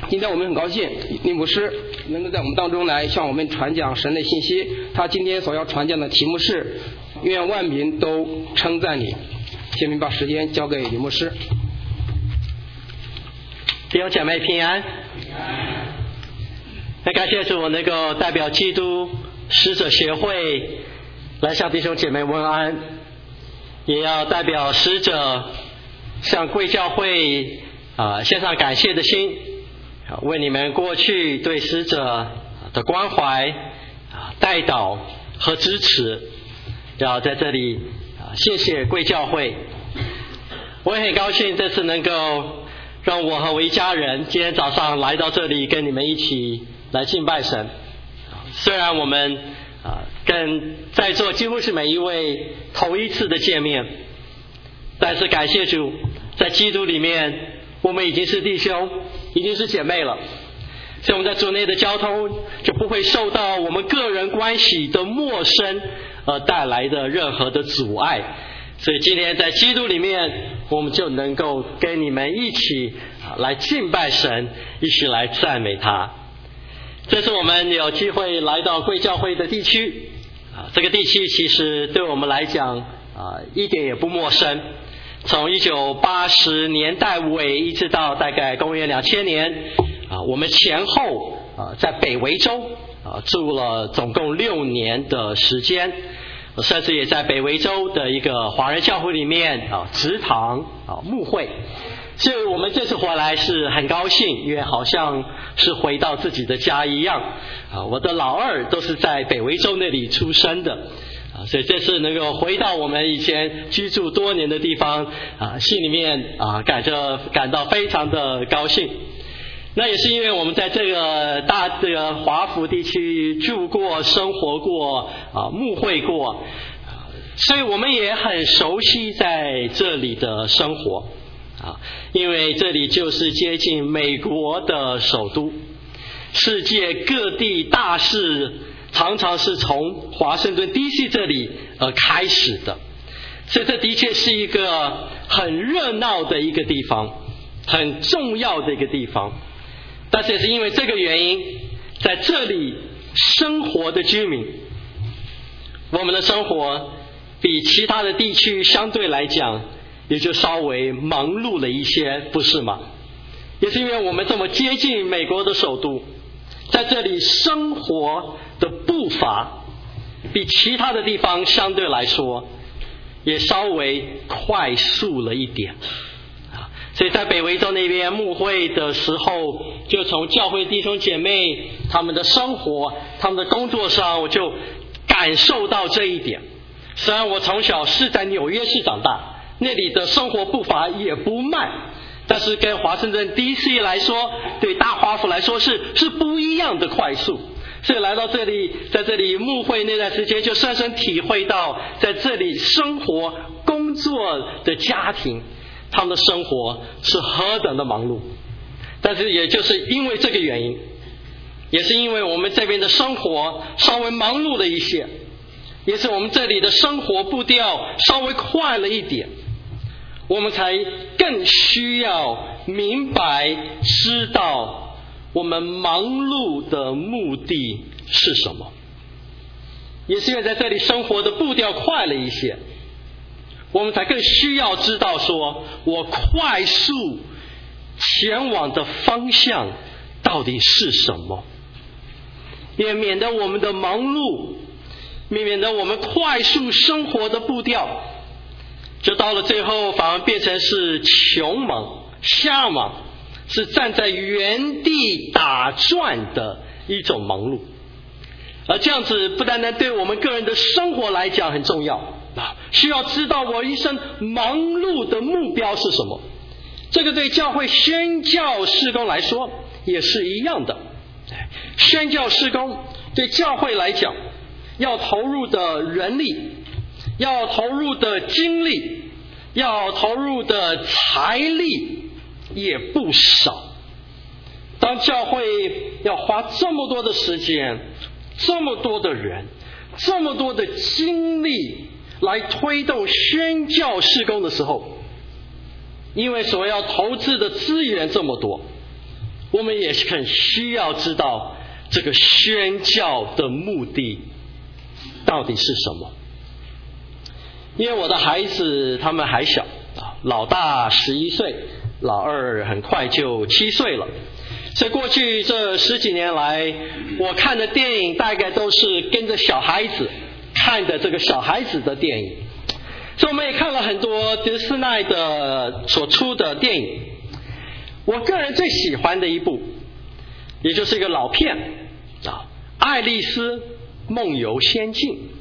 今天我们很高兴李牧师能够在我们当中来向我们传讲神的信息。他今天所要传讲的题目是愿万民都称赞你。下面把时间交给李牧师。 弟兄姐妹平安。很感谢主，我能够代表基督使者协会来向弟兄姐妹问安，也要代表使者向贵教会献上感谢的心，为你们过去对使者的关怀、代祷和支持，要在这里谢谢贵教会。我也很高兴这次能够让我和我一家人今天早上来到这里跟你们一起来敬拜神。虽然我们跟在座几乎是每一位头一次的见面，但是感谢主，在基督里面我们已经是弟兄，已经是姐妹了，所以我们在主内的交通就不会受到我们个人关系的陌生而带来的任何的阻碍。所以今天在基督里面，我们就能够跟你们一起来敬拜神，一起来赞美他。这次我们有机会来到贵教会的地区，这个地区其实对我们来讲一点也不陌生。从1980年代尾一直到大概公元2000年，我们前后在北维州住了总共6年的时间，甚至也在北维州的一个华人教会里面植堂牧会。所以我们这次回来是很高兴，因为好像是回到自己的家一样。我的老二都是在北维州那里出生的，所以这次能够回到我们以前居住多年的地方，心里面感到非常的高兴。那也是因为我们在这个华府地区住过、生活过、牧会过，所以我们也很熟悉在这里的生活。因为这里就是接近美国的首都，世界各地大事常常是从华盛顿 DC 这里开始的，所以这的确是一个很热闹的一个地方，很重要的一个地方。但是也是因为这个原因，在这里生活的居民，我们的生活比其他的地区相对来讲也就稍微忙碌了一些，不是吗？也是因为我们这么接近美国的首都，在这里生活的步伐比其他的地方相对来说也稍微快速了一点。所以在北维州那边牧会的时候，就从教会弟兄姐妹他们的生活、他们的工作上，我就感受到这一点。虽然我从小是在纽约市长大，那里的生活步伐也不慢，但是跟华盛顿 DC 来说，对大华府来说是不一样的快速。所以来到这里，在这里牧会那段时间，就深深体会到在这里生活工作的家庭，他们的生活是何等的忙碌。但是也就是因为这个原因，也是因为我们这边的生活稍微忙碌了一些，也是我们这里的生活步调稍微快了一点，我们才更需要明白知道我们忙碌的目的是什么。也是因为在这里生活的步调快了一些，我们才更需要知道说我快速前往的方向到底是什么，也免得我们的忙碌，免得我们快速生活的步调就到了最后反而变成是穷忙、瞎忙，是站在原地打转的一种忙碌。而这样子不单单对我们个人的生活来讲很重要，需要知道我一生忙碌的目标是什么。这个对教会宣教事工来说也是一样的。宣教事工对教会来讲，要投入的人力，要投入的精力，要投入的财力也不少。当教会要花这么多的时间，这么多的人，这么多的精力来推动宣教事工的时候，因为所要投资的资源这么多， 我们也很需要知道这个宣教的目的到底是什么。因为我的孩子他们还小，老大11岁，老二很快就7岁了。所以过去这10几年来，我看的电影大概都是跟着小孩子看的这个小孩子的电影。所以我们也看了很多迪士尼的所出的电影。我个人最喜欢的一部，也就是一个老片《爱丽丝梦游仙境》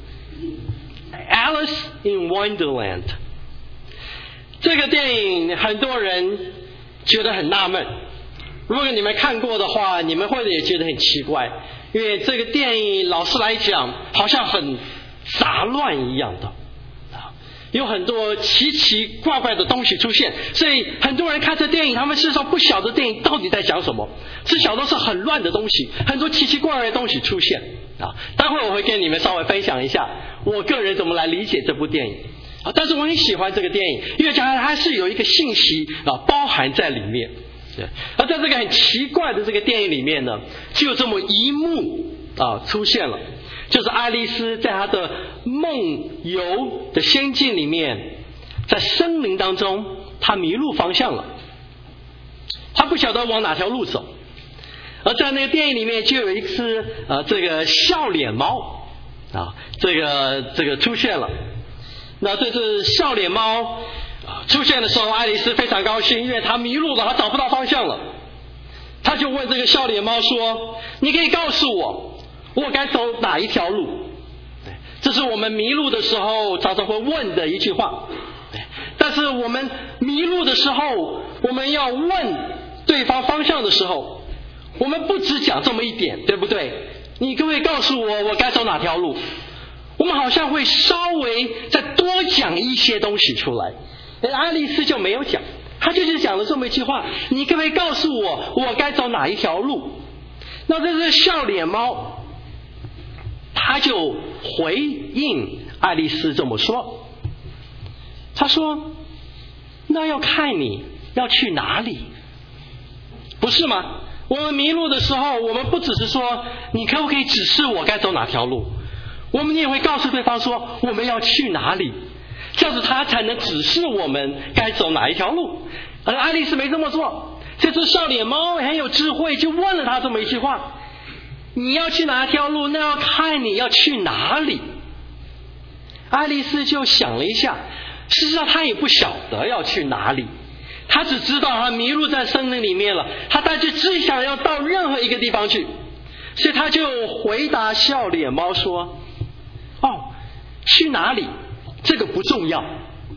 Alice in Wonderland。 这个电影很多人觉得很纳闷，如果你们看过的话，你们或者也觉得很奇怪，因为这个电影老实来讲好像很杂乱一样的，有很多奇奇怪怪的东西出现，所以很多人看这电影，他们事实上不晓得电影到底在讲什么，只晓得是很乱的东西，很多奇奇怪怪的东西出现啊。待会我会跟你们稍微分享一下我个人怎么来理解这部电影啊。但是我很喜欢这个电影，因为它是有一个信息包含在里面。对，而在这个很奇怪的这个电影里面呢，就有这么一幕出现了。就是爱丽丝在她的梦游的仙境里面，在森林当中，她迷路方向了，她不晓得往哪条路走。而在那个电影里面就有一只这个笑脸猫这个出现了。那这只笑脸猫出现的时候，爱丽丝非常高兴，因为她迷路了，她找不到方向了。她就问这个笑脸猫说：“你可以告诉我该走哪一条路？”这是我们迷路的时候常常会问的一句话。但是我们迷路的时候，我们要问对方方向的时候，我们不只讲这么一点，对不对？你可不可以告诉我该走哪条路？我们好像会稍微再多讲一些东西出来。爱丽丝就没有讲，她就是讲了这么一句话：你可不可以告诉我该走哪一条路？那这是笑脸猫，他就回应爱丽丝这么说，他说：那要看你要去哪里，不是吗？我们迷路的时候，我们不只是说你可不可以指示我该走哪条路，我们也会告诉对方说我们要去哪里，这样子他才能指示我们该走哪一条路。而爱丽丝没这么做，这只笑脸猫很有智慧，就问了他这么一句话：你要去哪条路？那要看你要去哪里。爱丽丝就想了一下，事实上她也不晓得要去哪里，她只知道她迷路在森林里面了，她大致只想要到任何一个地方去，所以她就回答笑脸猫说：去哪里这个不重要。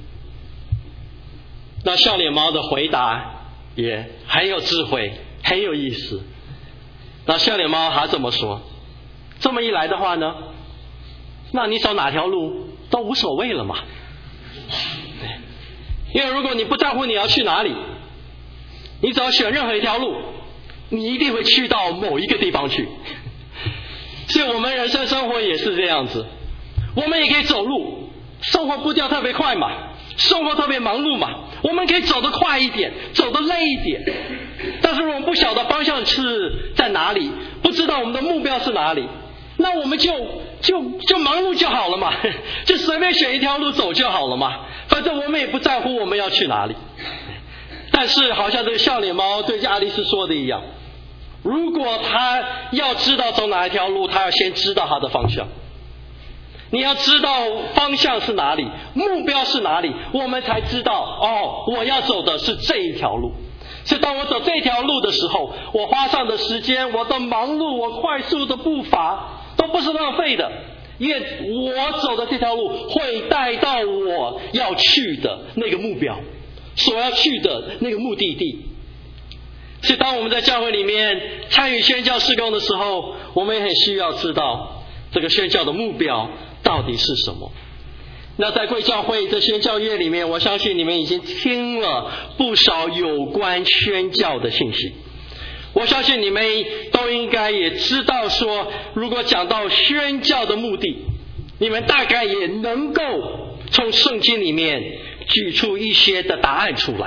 那笑脸猫的回答也很有智慧，很有意思。那笑脸猫还这么说：这么一来的话呢，那你走哪条路都无所谓了嘛。因为如果你不在乎你要去哪里，你只要选任何一条路，你一定会去到某一个地方去。所以我们人生生活也是这样子，我们也可以走路，生活步调特别快嘛，生活特别忙碌嘛，我们可以走得快一点，走得累一点。但是我们不晓得方向是在哪里，不知道我们的目标是哪里，那我们就忙碌就好了嘛，就随便选一条路走就好了嘛，反正我们也不在乎我们要去哪里。但是好像这个笑脸猫对爱丽丝说的一样，如果他要知道走哪一条路，他要先知道他的方向。你要知道方向是哪里，目标是哪里，我们才知道我要走的是这一条路。所以当我走这条路的时候，我花上的时间，我的忙碌，我快速的步伐都不是浪费的，因为我走的这条路会带到我要去的那个目标，所要去的那个目的地。所以当我们在教会里面参与宣教事工的时候，我们也很需要知道这个宣教的目标到底是什么。那在贵教会这宣教月里面，我相信你们已经听了不少有关宣教的信息。我相信你们都应该也知道说，如果讲到宣教的目的，你们大概也能够从圣经里面举出一些的答案出来。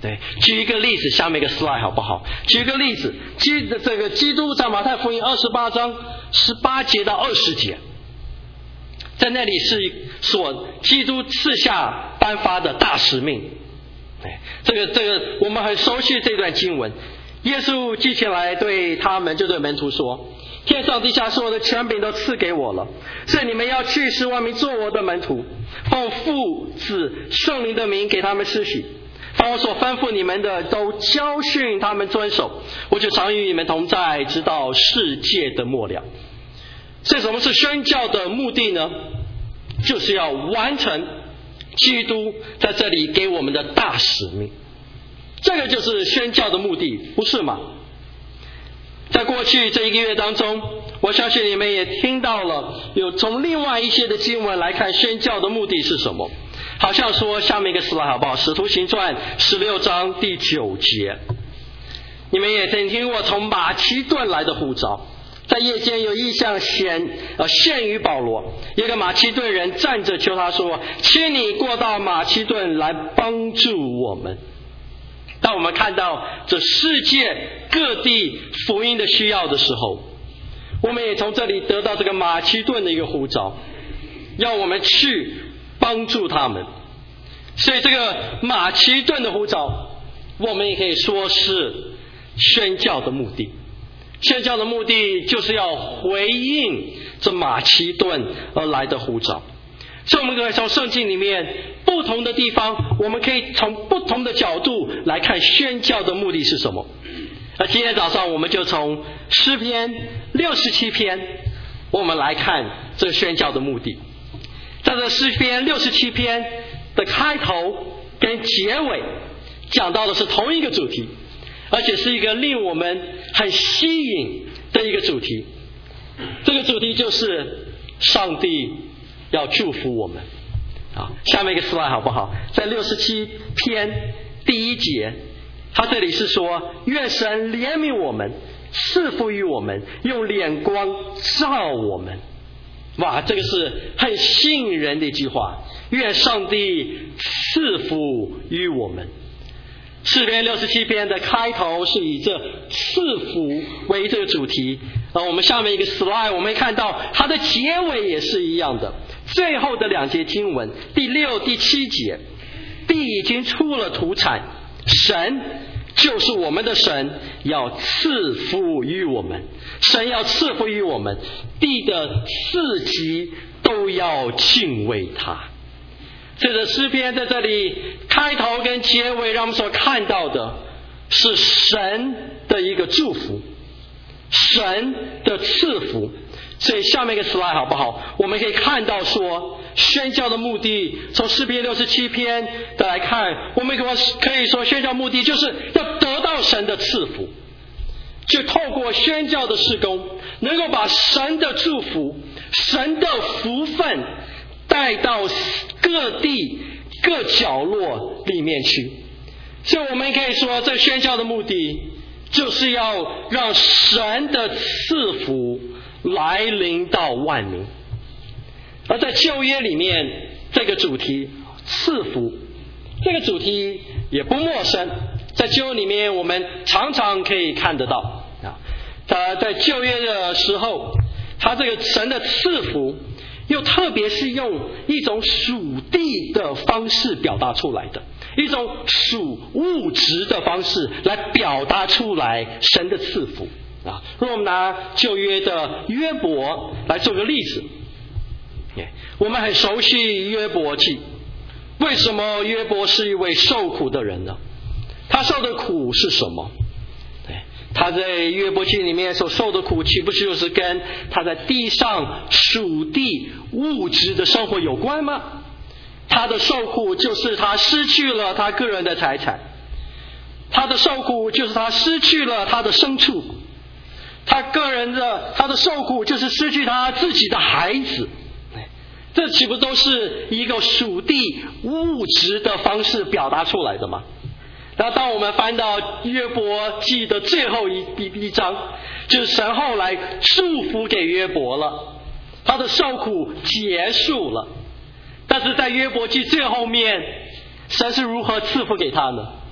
对，举一个例子，下面一个 slide 好不好？举一个例子，基督在马太福音28章18节到20节，在那里是所基督赐下颁发的大使命。这个我们很熟悉这段经文。耶稣记起来对他们，就对门徒说：天上地下所有的权柄都赐给我了，所以你们要去使万民做我的门徒，奉父子圣灵的名给他们施洗，把我所吩咐你们的都教训他们遵守，我就常与你们同在，直到世界的末了。所以什么是宣教的目的呢？就是要完成基督在这里给我们的大使命，这个就是宣教的目的，不是吗？在过去这1个月当中，我相信你们也听到了，有从另外一些的经文来看宣教的目的是什么。好像说下面一个 slide 好不好？使徒行传16章第9节，你们也曾听过从马其顿来的呼召，在夜间有异象现于保罗，一个马其顿人站着求他说：请你过到马其顿来帮助我们。当我们看到这世界各地福音的需要的时候，我们也从这里得到这个马其顿的一个呼召，要我们去帮助他们。所以这个马其顿的呼召，我们也可以说是宣教的目的。宣教的目的就是要回应这马其顿而来的呼召。所以我们可以从圣经里面不同的地方，我们可以从不同的角度来看宣教的目的是什么。而今天早上我们就从诗篇67篇，我们来看这宣教的目的。在这诗篇67篇的开头跟结尾讲到的是同一个主题，而且是一个令我们很吸引的一个主题。这个主题就是上帝要祝福我们。下面一个 slide 好不好？在67篇第1节，他这里是说：愿神怜悯我们，赐福于我们，用脸光照我们。哇，这个是很吸引人的一句话。愿上帝赐福于我们。诗篇67篇的开头是以这赐福为这个主题。我们下面一个 slide 我们看到它的结尾也是一样的。最后的2节经文，第6、第7节，地已经出了土产，神就是我们的神，要赐福于我们。神要赐福于我们，地的4极都要敬畏他。这个诗篇在这里开头跟结尾，让我们所看到的是神的一个祝福，神的赐福。所以下面一个 slide 好不好？我们可以看到说，宣教的目的，从诗篇67篇的来看，我们可以说宣教目的就是要得到神的赐福，就透过宣教的事工，能够把神的祝福、神的福分带到各地各角落里面去。所以我们可以说，这宣教的目的就是要让神的赐福来临到万民。而在旧约里面，这个主题赐福，这个主题也不陌生，在旧约里面我们常常可以看得到。他在旧约的时候，他这个神的赐福又特别是用一种属地的方式表达出来的，一种属物质的方式来表达出来神的赐福。如果我们拿旧约的约伯来做个例子，我们很熟悉约伯记。为什么约伯是一位受苦的人呢？他受的苦是什么？他在约伯记里面所受的苦，岂不就是跟他在地上属地物质的生活有关吗？他的受苦就是他失去了他个人的财产，他的受苦就是他失去了他的牲畜，他的受苦就是失去他自己的孩子。这岂不都是一个属地物质的方式表达出来的吗？然后当我们翻到约伯记的最后一章，就是神后来祝福给约伯了，他的受苦结束了。但是在约伯记最后面，神是如何赐福给他呢？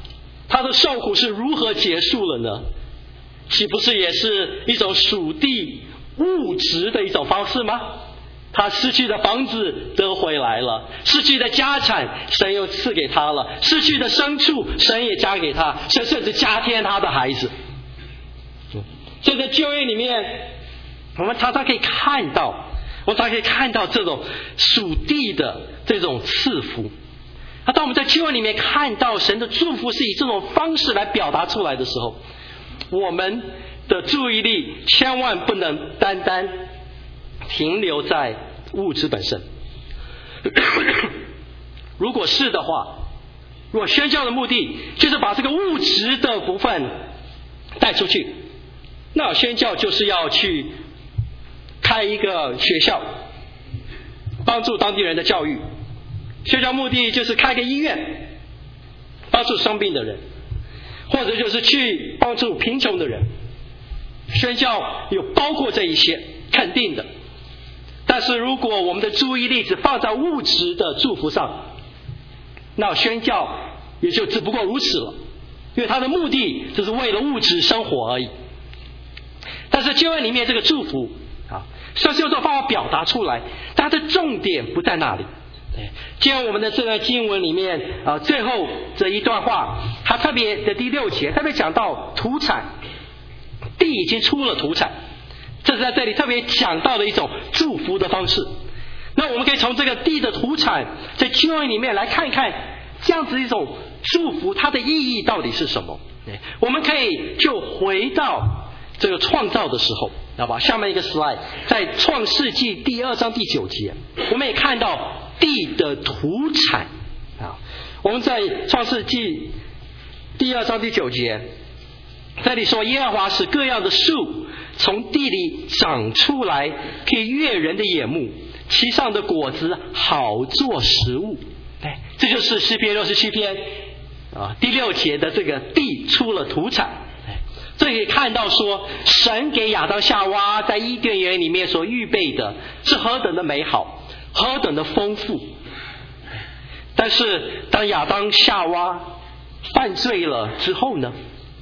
他的受苦是如何结束了呢？岂不是也是一种属地物质的一种方式吗？他失去的房子得回来了，失去的家产神又赐给他了，失去的牲畜神也加给他，神甚至加添他的孩子。所以在旧约里面，我们常常可以看到这种属地的这种赐福。当我们在旧约里面看到神的祝福是以这种方式来表达出来的时候，我们的注意力千万不能单单停留在物质本身。如果是的话，如果宣教的目的就是把这个物质的部分带出去，那宣教就是要去开一个学校，帮助当地人的教育。宣教目的就是开个医院，帮助生病的人，或者就是去帮助贫穷的人。宣教有包括这一些，肯定的。但是如果我们的注意力只放在物质的祝福上，那宣教也就只不过如此了，因为它的目的就是为了物质生活而已。但是旧约里面这个祝福虽然是用这种方法表达出来，但它的重点不在那里。今天我们的这段经文里面最后这一段话，它特别的第6节特别讲到土产，地已经出了土产，这是在这里特别讲到的一种祝福的方式。那我们可以从这个地的土产在旧约里面来看一看，这样子一种祝福它的意义到底是什么。我们可以就回到这个创造的时候，好吧？下面一个 slide， 在创世纪第2章第9节，我们也看到地的土产我们在创世纪第2章第9节，这里说耶和华使各样的树从地里长出来，可以悦人的眼目，其上的果子好做食物。这就是诗篇67篇第6节的这个地出了土产。这里看到说神给亚当夏娃在伊甸园里面所预备的是何等的美好，何等的丰富。但是当亚当夏娃犯罪了之后呢，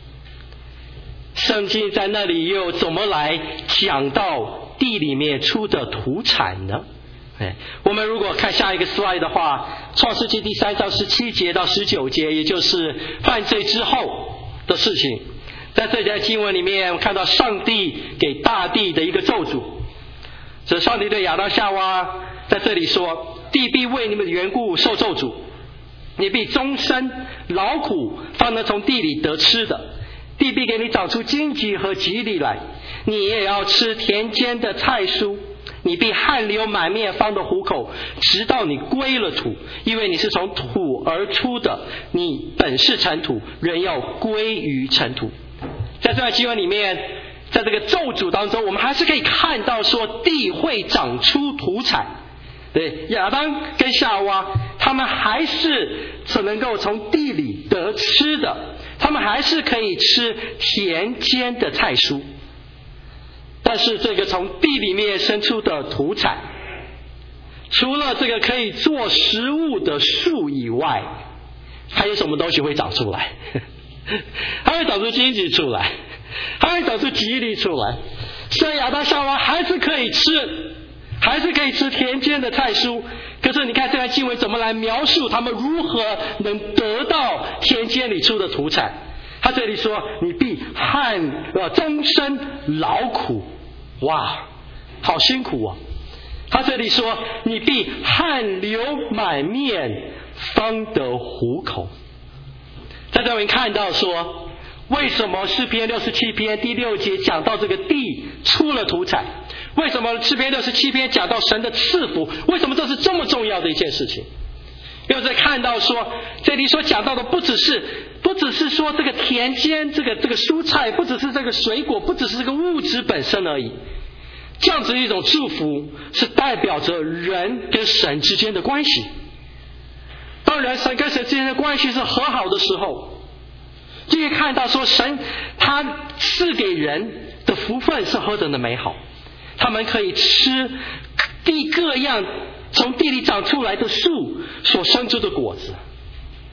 圣经在那里又怎么来讲到地里面出的土产呢？我们如果看下一个 slide 的话，创世纪第3章17节到19节，也就是犯罪之后的事情。在这节经文里面看到上帝给大地的一个咒诅，这上帝对亚当夏娃在这里说，地必为你们的缘故受咒诅，你必终身劳苦方能从地里得吃的，地必给你长出荆棘和蒺藜来，你也要吃田间的菜蔬，你必汗流满面方得糊口，直到你归了土，因为你是从土而出的，你本是尘土，人要归于尘土。在这段经文里面，在这个咒诅当中，我们还是可以看到说地会长出土产。对，亚当跟夏娃他们还是只能够从地里得吃的，他们还是可以吃田间的菜蔬。但是这个从地里面生出的土产，除了这个可以做食物的树以外，还有什么东西会长出来？还会长出荆棘出来，还会长出蒺藜出来。所以亚当夏娃还是可以吃田间的菜蔬。可是你看这段经文怎么来描述他们如何能得到田间里出的土产。他这里说你必终身劳苦，哇，好辛苦哦。他这里说你必汗流满面方得糊口。在这里看到说，为什么诗篇67篇第6节讲到这个地出了土产？为什么诗篇67篇讲到神的赐福？为什么这是这么重要的一件事情？又在看到说，这里所讲到的不只是说这个田间这个蔬菜，不只是这个水果，不只是这个物质本身而已。这样子一种祝福是代表着人跟神之间的关系。当人跟神之间的关系是和好的时候，就会看到说神他赐给人的福分是何等的美好。他们可以吃地各样从地里长出来的树所生出的果子，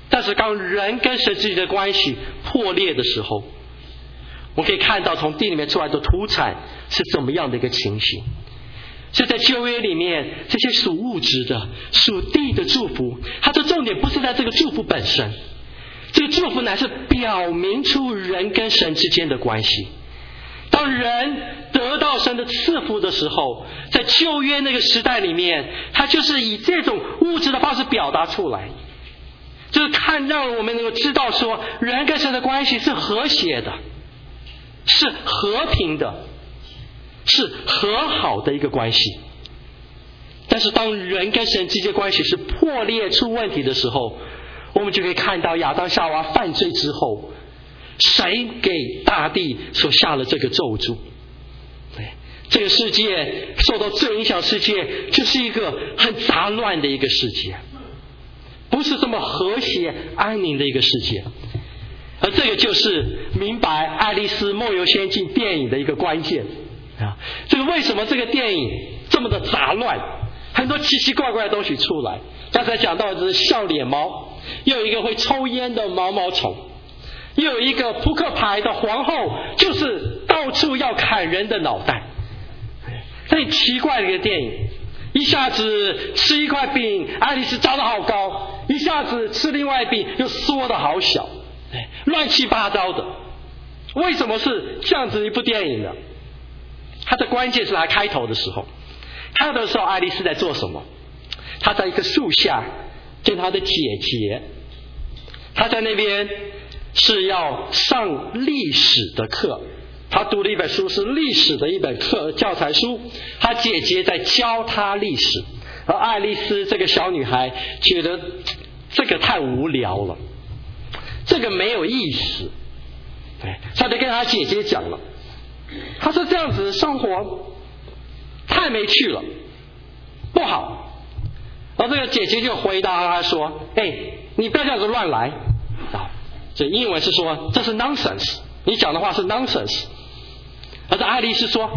但是当人跟神之间的关系破裂的时候，我们可以看到从地里面出来的土产是怎么样的一个情形。所以在旧约里面，这些属物质的、属地的祝福，它的重点不是在这个祝福本身，这个祝福乃是表明出人跟神之间的关系。当人得到神的赐福的时候，在旧约那个时代里面，他就是以这种物质的方式表达出来，就是让我们能够知道说，人跟神的关系是和谐的，是和平的，是和好的一个关系。但是当人跟神之间关系是破裂出问题的时候，我们就可以看到亚当夏娃犯罪之后，神给大地所下了这个咒诅。这个世界受到罪影响，世界就是一个很杂乱的一个世界，不是这么和谐安宁的一个世界。而这个就是明白《爱丽丝梦游仙境》电影的一个关键啊！这个为什么这个电影这么的杂乱，很多奇奇怪怪的东西出来。刚才讲到的是笑脸猫，又有一个会抽烟的毛毛虫，又有一个扑克牌的皇后，就是到处要砍人的脑袋。很奇怪的一个电影，一下子吃一块饼，爱丽丝长得好高，一下子吃另外一饼又缩得好小，乱七八糟的。为什么是这样子一部电影呢？它的关键是来开头的时候，开头的时候爱丽丝在做什么？她在一棵树下跟她的姐姐，她在那边是要上历史的课，她读了一本书，是历史的一本教材书，她姐姐在教她历史，而爱丽丝这个小女孩觉得这个太无聊了，这个没有意思，她就跟她姐姐讲了，她说这样子生活太没趣了，不好。然后这个姐姐就回答她说，你不要这样子乱来啊！这英文是说这是 nonsense， 你讲的话是 nonsense。而这爱丽丝说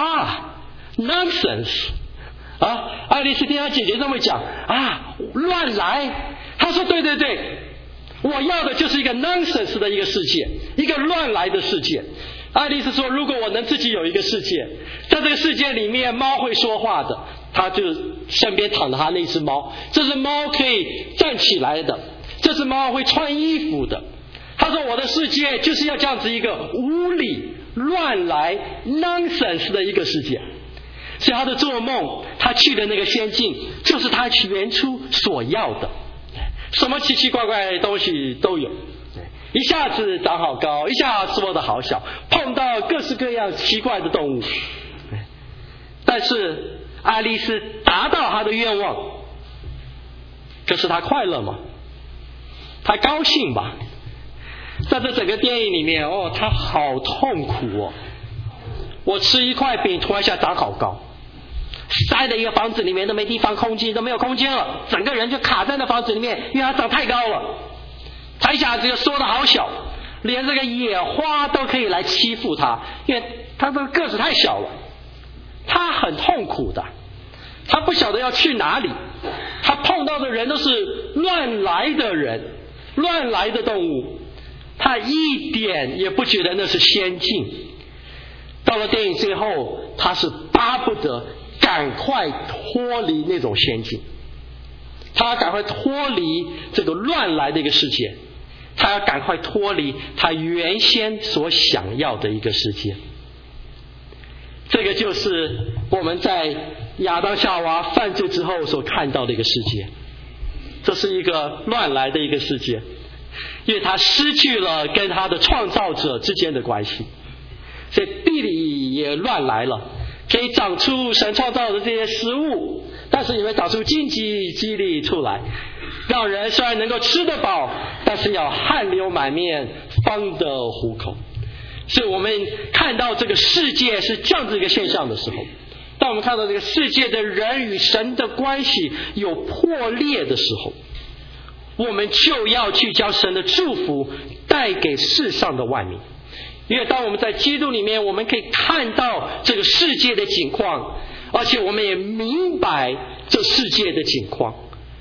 nonsense 啊！爱丽丝听她姐姐这么讲乱来。她说对，我要的就是一个 nonsense 的一个世界，一个乱来的世界。爱丽丝说，如果我能自己有一个世界，在这个世界里面猫会说话的，她就身边躺着她那只猫，这只猫可以站起来的，这只猫会穿衣服的。她说我的世界就是要这样子一个无理乱来 nonsense 的一个世界。所以她的做梦，她去的那个仙境就是她原初所要的，什么奇奇怪怪的东西都有，一下子长好高，一下子缩得好小，碰到各式各样奇怪的动物。但是爱丽丝达到她的愿望，可是她快乐吗？她高兴吧？在这整个电影里面她好痛苦哦。我吃一块饼，突然一下长好高，塞在一个房子里面都没地方空间，都没有空间了，整个人就卡在那房子里面，因为它长太高了。他一下子就缩得好小，连这个野花都可以来欺负他，因为他的个子太小了。他很痛苦的，他不晓得要去哪里，他碰到的人都是乱来的人，乱来的动物，他一点也不觉得那是仙境。到了电影最后，他是巴不得赶快脱离那种仙境，他赶快脱离这个乱来的一个世界，他要赶快脱离他原先所想要的一个世界。这个就是我们在亚当夏娃犯罪之后所看到的一个世界，这是一个乱来的一个世界，因为他失去了跟他的创造者之间的关系，所以地里也乱来了，可以长出神创造的这些食物，但是也会长出荆棘蒺藜出来，让人虽然能够吃得饱，但是要汗流满面方得糊口。所以我们看到这个世界是这样子一个现象的时候，当我们看到这个世界的人与神的关系有破裂的时候，我们就要去将神的祝福带给世上的万民。因为当我们在基督里面，我们可以看到这个世界的景况，而且我们也明白这世界的景况。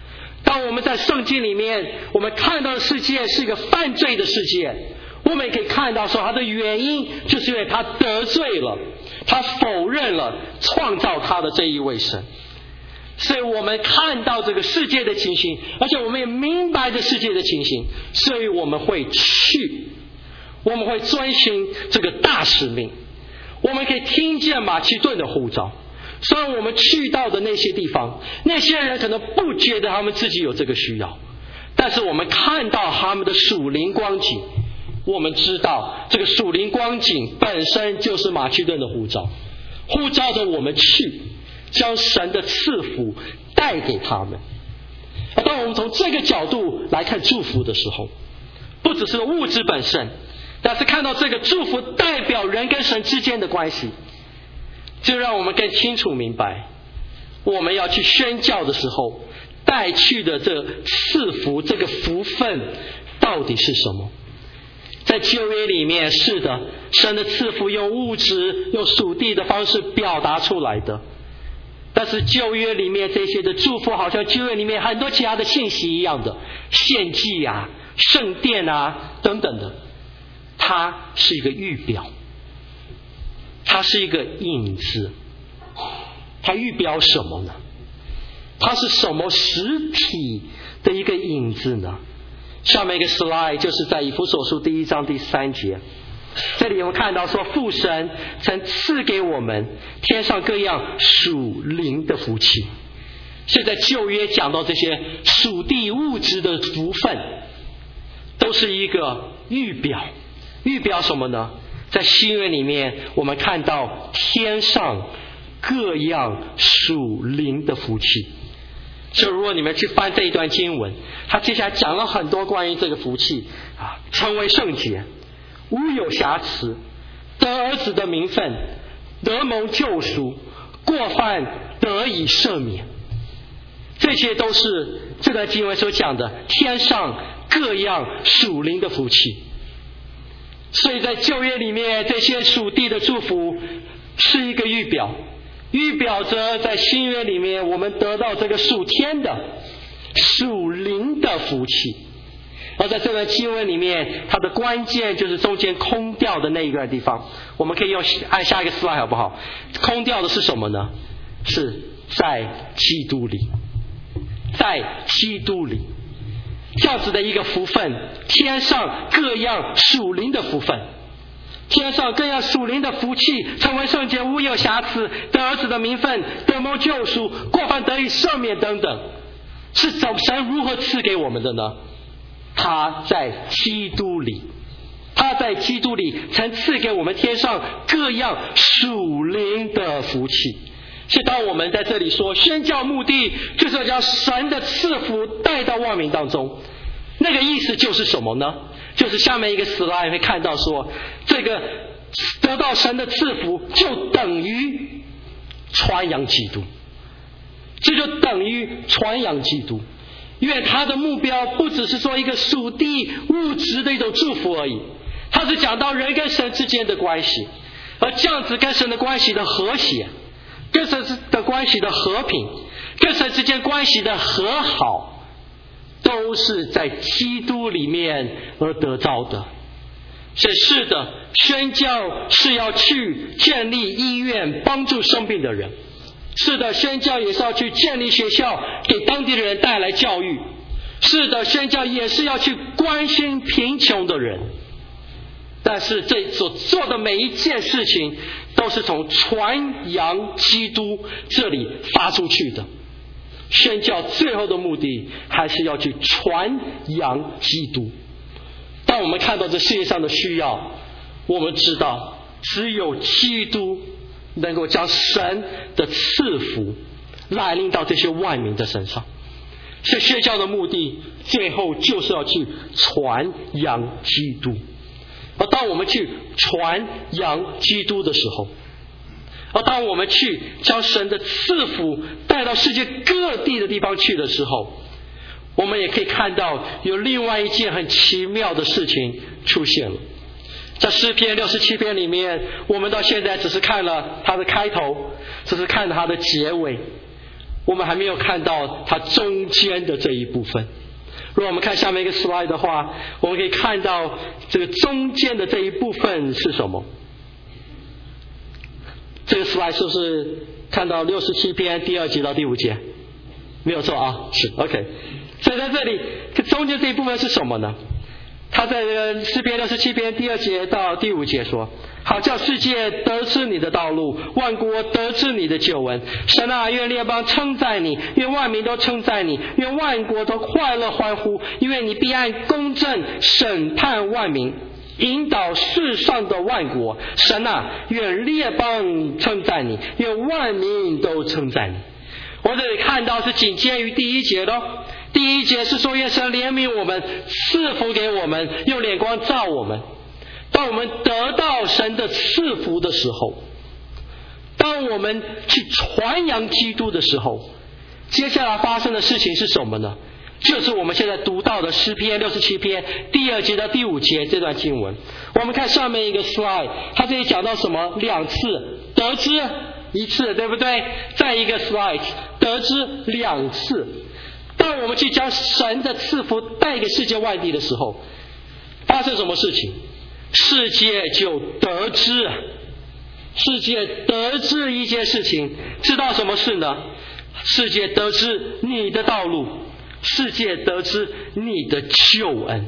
当我们在圣经里面，我们看到的世界是一个犯罪的世界，我们也可以看到说它的原因就是因为他得罪了，他否认了创造他的这一位神。所以我们看到这个世界的情形，而且我们也明白这世界的情形，所以我们会去，我们会遵循这个大使命。我们可以听见马其顿的呼召，虽然我们去到的那些地方，那些人可能不觉得他们自己有这个需要，但是我们看到他们的属灵光景，我们知道这个属灵光景本身就是马其顿的呼召，呼召着我们去将神的赐福带给他们。当我们从这个角度来看祝福的时候，不只是物质本身，但是看到这个祝福代表人跟神之间的关系，就让我们更清楚明白，我们要去宣教的时候带去的这赐福，这个福分到底是什么。在旧约里面，是的，神的赐福用物质用属地的方式表达出来的，但是旧约里面这些的祝福好像旧约里面很多其他的信息一样的，献祭啊、圣殿啊等等的，它是一个预表，它是一个影子。它预表什么呢？它是什么实体的一个影子呢？下面一个 slide 就是在以弗所书1章第3节，这里我们看到说，父神曾赐给我们天上各样属灵的福气。所以在旧约讲到这些属地物质的福分，都是一个预表。预表什么呢？在新约里面，我们看到天上各样属灵的福气。所以如果你们去翻这一段经文，他接下来讲了很多关于这个福气啊，成为圣洁，无有瑕疵，得儿子的名分，得蒙救赎，过犯得以赦免。这些都是这段经文所讲的天上各样属灵的福气。所以在旧约里面，这些属地的祝福是一个预表，预表着在新约里面我们得到这个属天的属灵的福气。而在这段经文里面，它的关键就是中间空掉的那一个地方，我们可以按下一个 slide 好不好？空掉的是什么呢？是在基督里，在基督里，这样子的一个福分，天上各样属灵的福分，天上各样属灵的福气，成为圣洁，无有瑕疵，得儿子的名分，得蒙救赎，过犯得以赦免等等，是神如何赐给我们的呢？他在基督里，他在基督里曾赐给我们天上各样属灵的福气。所以当我们在这里说宣教目的就是要将神的赐福带到万民当中，那个意思就是什么呢？就是下面一个 slide 会看到说，这个得到神的赐福就等于传扬基督，这就等于传扬基督。因为他的目标不只是说一个属地物质的一种祝福而已，他是讲到人跟神之间的关系，而这样子跟神的关系的和谐，跟神的关系的和平，跟神之间关系的和好，都是在基督里面而得到的。所以是的，宣教是要去建立医院，帮助生病的人。是的，宣教也是要去建立学校，给当地的人带来教育。是的，宣教也是要去关心贫穷的人。但是这所做的每一件事情都是从传扬基督这里发出去的。宣教最后的目的还是要去传扬基督。当我们看到这世界上的需要，我们知道只有基督能够将神的赐福来临到这些万民的身上。所以宣教的目的最后就是要去传扬基督。而当我们去传扬基督的时候，而当我们去将神的赐福带到世界各地的地方去的时候，我们也可以看到有另外一件很奇妙的事情出现了。在诗篇67篇里面，我们到现在只是看了它的开头，只是看了它的结尾。 我们还没有看到它中间的这一部分。如果我们看下面一个 slide 的话，我们可以看到这个中间的这一部分是什么？这个 slide 是不是看到67篇第2节到第5节？没有错啊，是 OK。所以在这里中间这一部分是什么呢？他在诗篇67篇第2节到第5节说：好叫世界得知你的道路，万国得知你的救恩。神啊，愿列邦称赞你，愿万民都称赞你，愿万国都快乐欢呼，因为你必按公正审判万民，引导世上的万国。神啊，愿列邦称赞你，愿万民都称赞你。我这里看到是紧接于第1节的。第1节是说愿神怜悯我们，赐福给我们，用脸光照我们。当我们得到神的赐福的时候，当我们去传扬基督的时候，接下来发生的事情是什么呢？就是我们现在读到的诗篇67篇第2节到第5节这段经文。我们看上面一个 slide， 它这里讲到什么？2次得知1次，对不对？再一个 slide 得知2次。当我们去将神的赐福带给世界万地的时候，发生什么事情？世界就得知，世界得知一件事情，知道什么事呢？世界得知你的道路，世界得知你的救恩。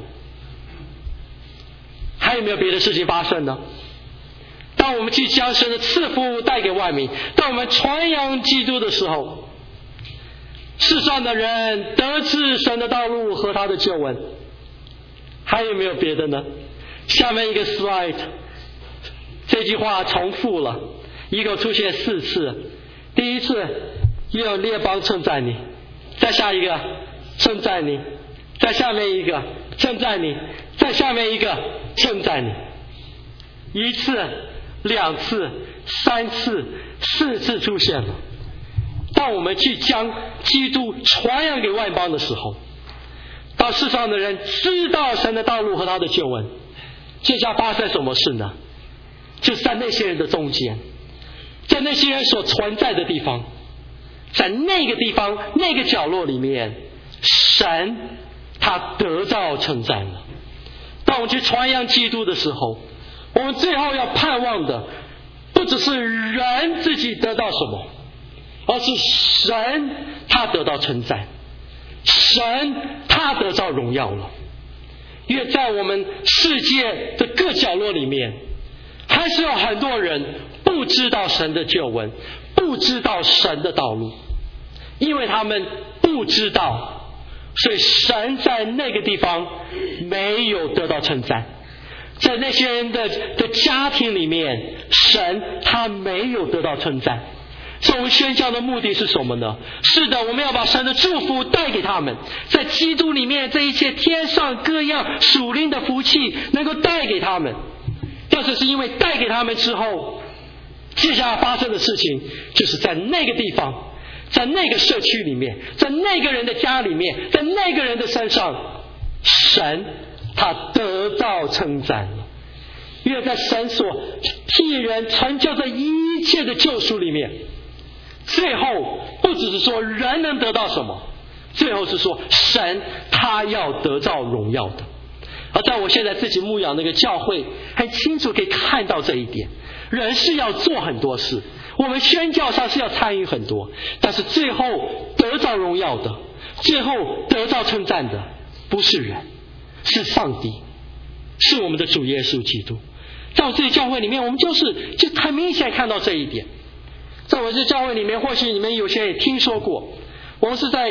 还有没有别的事情发生呢？当我们去将神的赐福带给万民，当我们传扬基督的时候，世上的人得知神的道路和他的救恩。还有没有别的呢？下面一个 slide， 这句话重复了，一共出现4次。第一次，愿列邦称赞你；再下一个，称赞你；再下面一个，称赞你；再下面一个，称赞你。1次、2次、3次、4次出现了。当我们去将基督传扬给外邦的时候，当世上的人知道神的道路和他的救恩，接下来发生什么事呢？就是在那些人的中间，在那些人所存在的地方，在那个地方那个角落里面，神他得到称赞了。当我们去传扬基督的时候，我们最后要盼望的不只是人自己得到什么，而是神他得到称赞，神他得到荣耀了。因为在我们世界的各角落里面，还是有很多人不知道神的救恩，不知道神的道路，因为他们不知道，所以神在那个地方没有得到称赞。在那些人的家庭里面，神他没有得到称赞。所以我们宣教的目的是什么呢？是的，我们要把神的祝福带给他们，在基督里面这一切天上各样属灵的福气能够带给他们。但是因为带给他们之后，接下来发生的事情就是在那个地方，在那个社区里面，在那个人的家里面，在那个人的身上，神他得到称赞了。因为在神所替人成就这一切的救赎里面，最后不只是说人能得到什么，最后是说神他要得到荣耀的。而在我现在自己牧养那个教会，很清楚可以看到这一点。人是要做很多事，我们宣教上是要参与很多，但是最后得到荣耀的，最后得到称赞的不是人，是上帝，是我们的主耶稣基督。在我自己教会里面，我们就很明显看到这一点。在我这教会里面，或许你们有些人也听说过，我们是在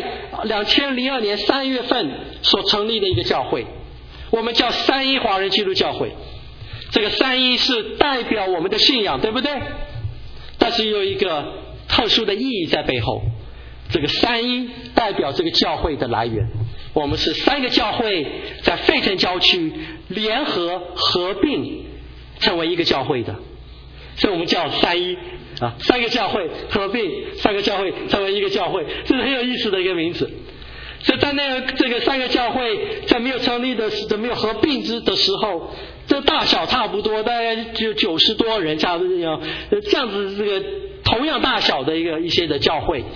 2002年3月份所成立的一个教会，我们叫3一华人基督教会。这个3一是代表我们的信仰，对不对？但是有一个特殊的意义在背后。这个3一代表这个教会的来源，我们是3个教会在费城郊区联合合并成为一个教会的，所以我们叫3一3个教会合并，3个教会成为一个教会，这是很有意思的一个名字。所以在这个3个教会在没有成立的没有合并的时候，这大小差不多，大概就90多人，差不多这样子，这个同样大小的一些的教会。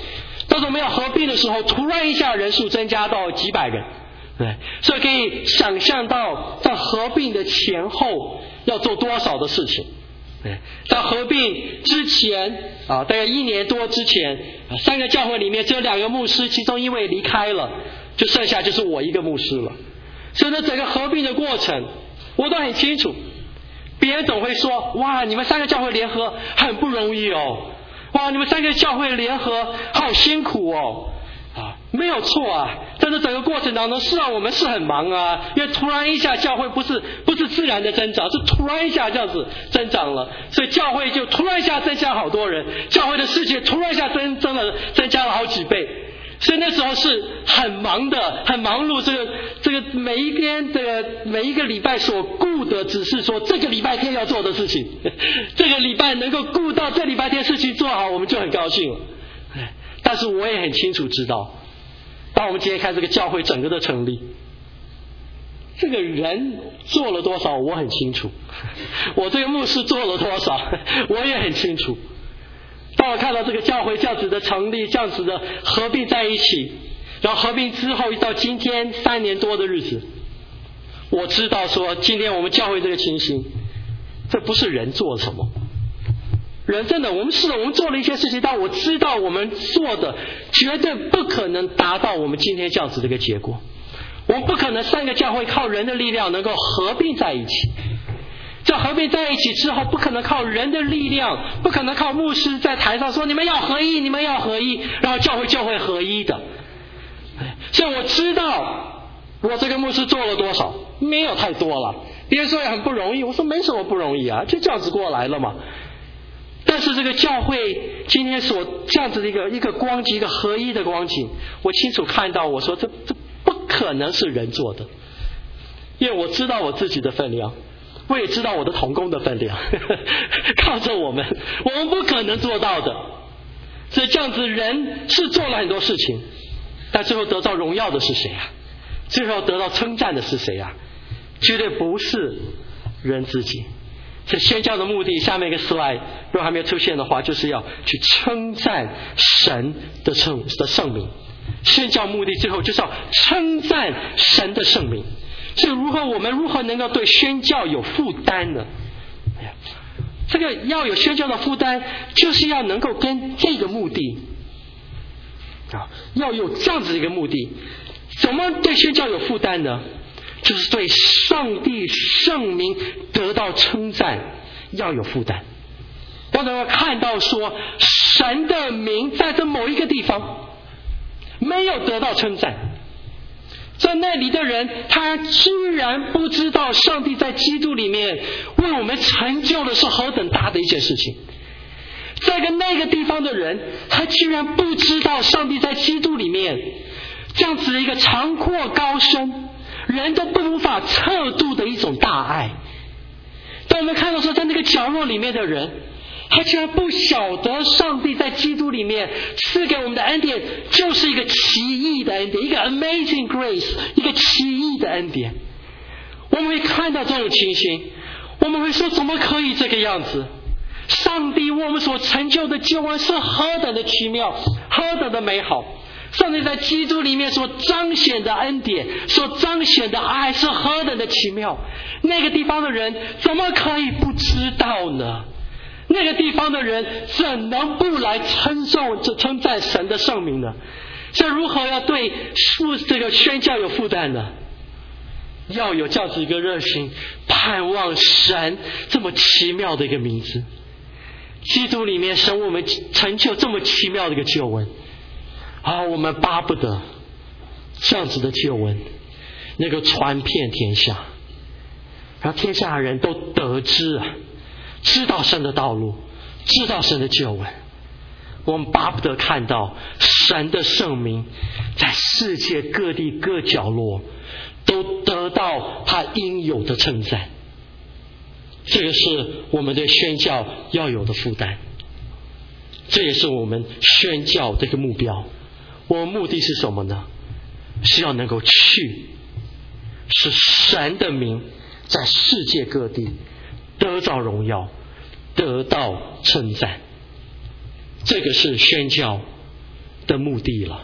当我们要合并的时候，突然一下人数增加到几百人，对，所以可以想象到在合并的前后要做多少的事情。在合并之前大概1年多之前，3个教会里面只有2个牧师，其中1位离开了，就剩下就是我一个牧师了。所以呢，整个合并的过程我都很清楚。别人总会说，哇，你们3个教会联合很不容易哦，哇，你们3个教会联合好辛苦哦。没有错啊，但是整个过程当中，是啊，我们是很忙啊，因为突然一下教会不是自然的增长，是突然一下这样子增长了，所以教会就突然一下增加好多人，教会的事情突然一下增加了好几倍，所以那时候是很忙的，很忙碌。这个每一天每一个礼拜所顾的，只是说这个礼拜天要做的事情，这个礼拜能够顾到这礼拜天事情做好，我们就很高兴了。但是我也很清楚知道，当我们今天看这个教会整个的成立，这个人做了多少我很清楚，我这个牧师做了多少我也很清楚。当我看到这个教会这样子的成立，这样子的合并在一起，然后合并之后到今天3年多的日子，我知道说今天我们教会这个情形，这不是人做什么，人真的我们做了一些事情，但我知道我们做的绝对不可能达到我们今天这样子的一个结果。我们不可能3个教会靠人的力量能够合并在一起，这合并在一起之后，不可能靠人的力量，不可能靠牧师在台上说你们要合一，你们要合一，然后教会就会合一的。所以我知道我这个牧师做了多少，没有太多了。别人说也很不容易，我说没什么不容易啊，就这样子过来了嘛。但是这个教会今天所这样子的一个光景，一个合一的光景，我清楚看到，我说这不可能是人做的，因为我知道我自己的分量，我也知道我的同工的分量，靠着我们不可能做到的。所以这样子人是做了很多事情，但最后得到荣耀的是谁啊？最后得到称赞的是谁啊？绝对不是人自己。这宣教的目的，下面一个 slide 如果还没有出现的话，就是要去称赞神的圣名。宣教目的最后就是要称赞神的圣名。所以我们如何能够对宣教有负担呢？这个要有宣教的负担，就是要能够跟这个目的要有这样子一个目的。怎么对宣教有负担呢？就是对上帝圣名得到称赞要有负担。要能够看到说神的名在这某一个地方没有得到称赞，在那里的人他居然不知道上帝在基督里面为我们成就的是何等大的一件事情。在那个地方的人他居然不知道上帝在基督里面这样子的一个长阔高深，人都不无法测度的一种大爱。当我们看到说在那个角落里面的人，他居然不晓得上帝在基督里面赐给我们的恩典就是一个奇异的恩典，一个 amazing grace， 一个奇异的恩典。我们会看到这种情形，我们会说怎么可以这个样子？上帝为我们所成就的救恩是何等的奇妙，何等的美好。上帝在基督里面所彰显的恩典，所彰显的爱是何等的奇妙。那个地方的人怎么可以不知道呢？那个地方的人怎能不来称赞神的圣名呢？这如何要对这个宣教有负担呢？要有这样子一个热心，盼望神这么奇妙的一个名字。基督里面神为我们成就这么奇妙的一个救恩我们巴不得这样子的救恩能够传遍天下，让天下的人都得知知道神的道路，知道神的救恩。我们巴不得看到神的圣名在世界各地各角落都得到他应有的称赞。这个是我们对宣教要有的负担，这也是我们宣教的一个目标。我们目的是什么呢？是要能够去使神的名在世界各地得到荣耀，得到称赞。这个是宣教的目的了。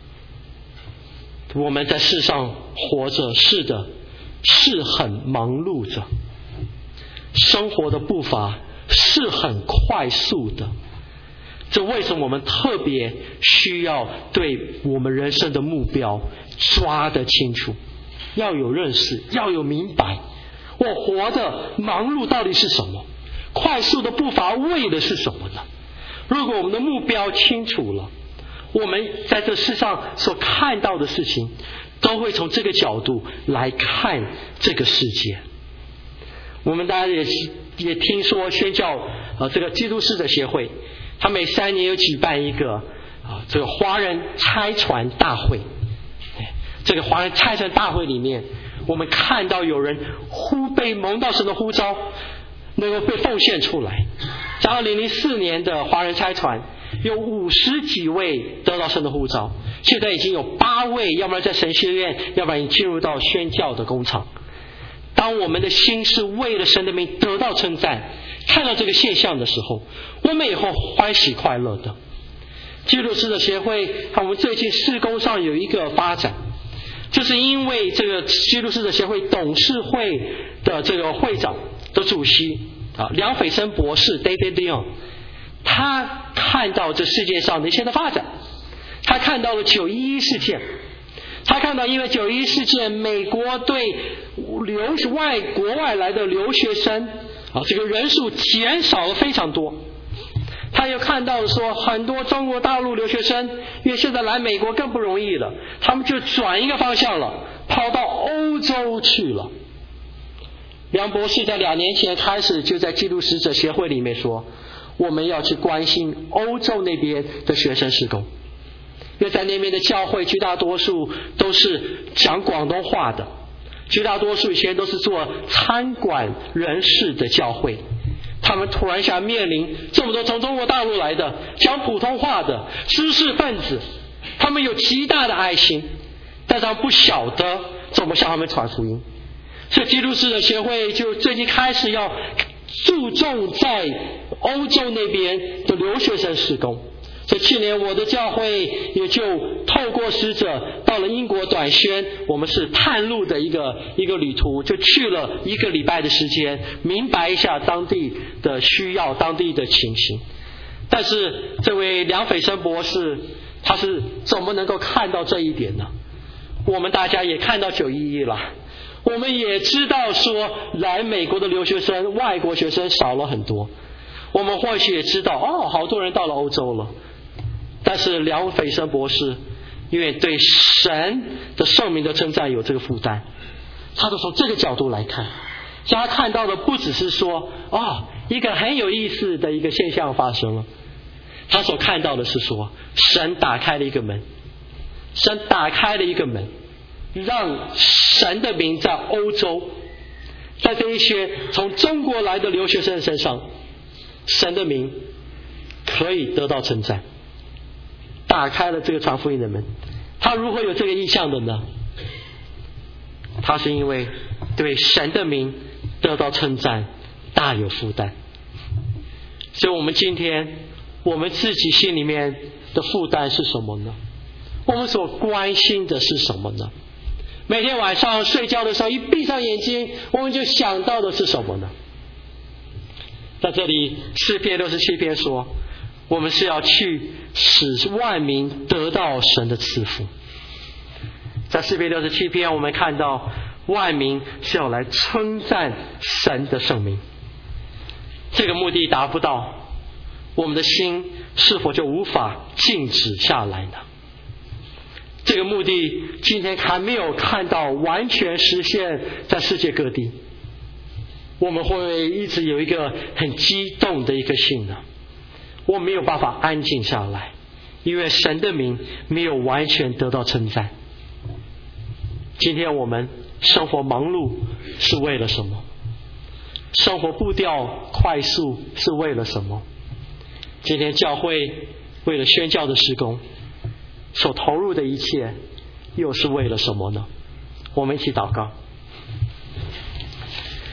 我们在世上活着，是的，是很忙碌着，生活的步伐是很快速的。这为什么我们特别需要对我们人生的目标抓得清楚，要有认识，要有明白，我活的忙碌到底是什么，快速的步伐为的是什么呢？如果我们的目标清楚了，我们在这世上所看到的事情都会从这个角度来看这个世界。我们大家也听说宣教这个基督使者协会，他每3年有举办一个这个华人差传大会。这个华人差传大会里面，我们看到有人被蒙到神的呼召，能够被奉献出来。在2004年的华人差传有50几位得到神的呼召，现在已经有8位，要不然在神学院，要不然已经进入到宣教的工厂。当我们的心是为了神的名得到称赞，看到这个现象的时候，我们也会欢喜快乐的。基督使者协会我们最近事工上有一个发展，就是因为这个基督使者协会董事会的这个会长的主席梁斐森博士 David Leon， 他看到这世界上的一切的发展，他看到了911事件，他看到因为911事件，美国对国外来的留学生这个人数减少了非常多。他又看到说很多中国大陆留学生，因为现在来美国更不容易了，他们就转一个方向了，跑到欧洲去了。梁博士在2年前开始就在基督使者协会里面说，我们要去关心欧洲那边的学生事工，因为在那边的教会绝大多数都是讲广东话的，绝大多数以前都是做餐馆人士的教会，他们突然下面临这么多从中国大陆来的讲普通话的知识分子，他们有极大的爱心，但是他们不晓得怎么向他们传福音。所以基督使者协会就最近开始要注重在欧洲那边的留学生事工。所以去年我的教会也就透过使者到了英国短宣，我们是探路的一个旅途，就去了1个礼拜的时间，明白一下当地的需要，当地的情形。但是这位梁斐森博士他是怎么能够看到这一点呢？我们大家也看到911了，我们也知道说来美国的留学生外国学生少了很多，我们或许也知道好多人到了欧洲了。但是梁斐森博士因为对神的圣名的称赞有这个负担，他就从这个角度来看，所以他看到的不只是说一个很有意思的一个现象发生了，他所看到的是说神打开了一个门，神打开了一个门，让神的名在欧洲，在这一些从中国来的留学生身上，神的名可以得到称赞，打开了这个传福音的门。他如何有这个意向的呢？他是因为对神的名得到称赞大有负担。所以我们今天我们自己心里面的负担是什么呢？我们所关心的是什么呢？每天晚上睡觉的时候一闭上眼睛，我们就想到的是什么呢？在这里诗篇67篇说，我们是要去使万民得到神的赐福。在诗篇67篇我们看到万民是要来称赞神的圣名，这个目的达不到，我们的心是否就无法静止下来呢？这个目的今天还没有看到完全实现在世界各地，我们会一直有一个很激动的一颗心呢？我没有办法安静下来，因为神的名没有完全得到称赞。今天我们生活忙碌是为了什么？生活步调快速是为了什么？今天教会为了宣教的事工所投入的一切又是为了什么呢？我们一起祷告。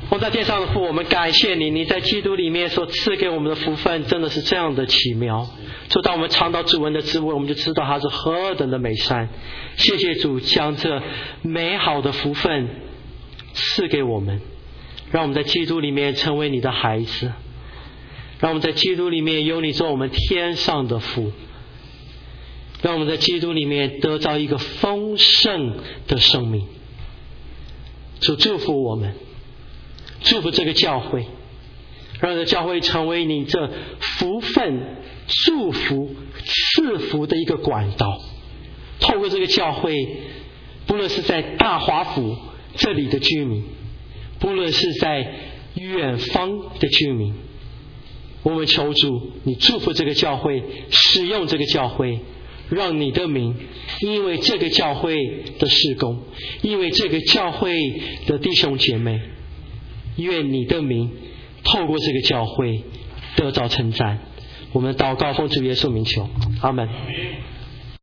我们在天上的父，我们感谢你，你在基督里面所赐给我们的福分真的是这样的奇妙。说当我们尝到主恩的滋味，我们就知道它是何等的美善。谢谢主将这美好的福分赐给我们，让我们在基督里面成为你的孩子，让我们在基督里面有你做我们天上的父，让我们在基督里面得到一个丰盛的生命。主祝福我们，祝福这个教会，让这个教会成为你这福分、祝福、赐福的一个管道。透过这个教会，不论是在大华府这里的居民，不论是在远方的居民，我们求主你祝福这个教会，使用这个教会，让你的名因为这个教会的事工，因为这个教会的弟兄姐妹，愿你的名透过这个教会得到称赞。我们祷告奉主耶稣名求，阿们。